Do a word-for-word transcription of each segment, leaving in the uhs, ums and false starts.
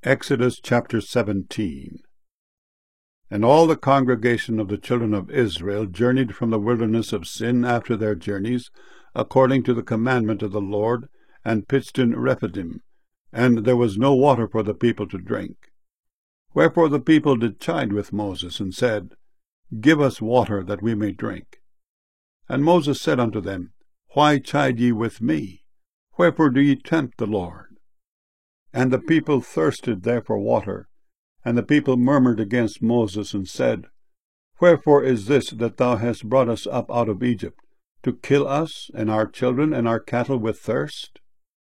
Exodus chapter seventeen. And all the congregation of the children of Israel journeyed from the wilderness of Sin after their journeys, according to the commandment of the Lord, and pitched in Rephidim, and there was no water for the people to drink. Wherefore the people did chide with Moses, and said, Give us water, that we may drink. And Moses said unto them, Why chide ye with me? Wherefore do ye tempt the Lord? And the people thirsted there for water. And the people murmured against Moses, and said, Wherefore is this that thou hast brought us up out of Egypt, to kill us, and our children, and our cattle with thirst?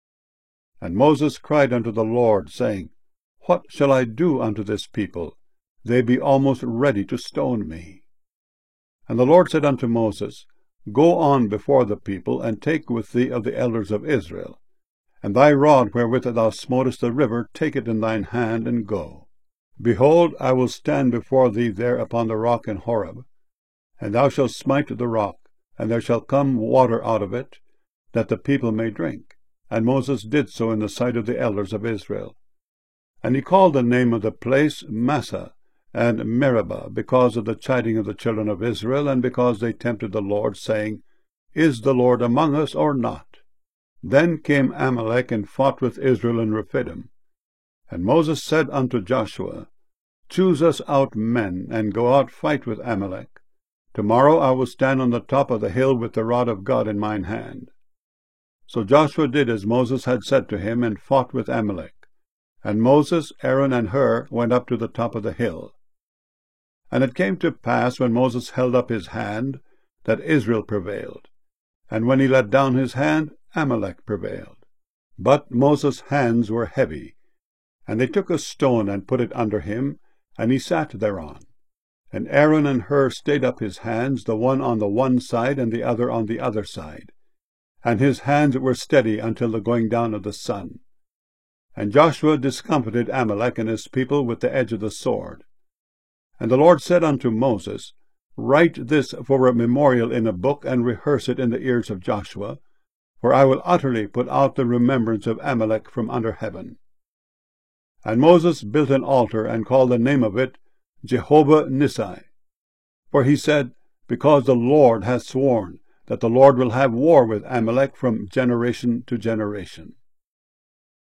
And Moses cried unto the Lord, saying, What shall I do unto this people? They be almost ready to stone me. And the Lord said unto Moses, Go on before the people, and take with thee of the elders of Israel. And thy rod wherewith thou smotest the river, take it in thine hand, and go. Behold, I will stand before thee there upon the rock in Horeb, and thou shalt smite the rock, and there shall come water out of it, that the people may drink. And Moses did so in the sight of the elders of Israel. And he called the name of the place Massah and Meribah, because of the chiding of the children of Israel, and because they tempted the Lord, saying, Is the Lord among us, or not? Then came Amalek, and fought with Israel in Rephidim. And Moses said unto Joshua, Choose us out men, and go out fight with Amalek. Tomorrow I will stand on the top of the hill with the rod of God in mine hand. So Joshua did as Moses had said to him, and fought with Amalek. And Moses, Aaron, and Hur went up to the top of the hill. And it came to pass, when Moses held up his hand, that Israel prevailed. And when he let down his hand, Amalek prevailed. But Moses' hands were heavy. And they took a stone, and put it under him, and he sat thereon. And Aaron and Hur stayed up his hands, the one on the one side, and the other on the other side. And his hands were steady until the going down of the sun. And Joshua discomfited Amalek and his people with the edge of the sword. And the Lord said unto Moses, Write this for a memorial in a book, and rehearse it in the ears of Joshua, for I will utterly put out the remembrance of Amalek from under heaven. And Moses built an altar, and called the name of it Jehovah Nissi. For he said, Because the Lord hath sworn that the Lord will have war with Amalek from generation to generation.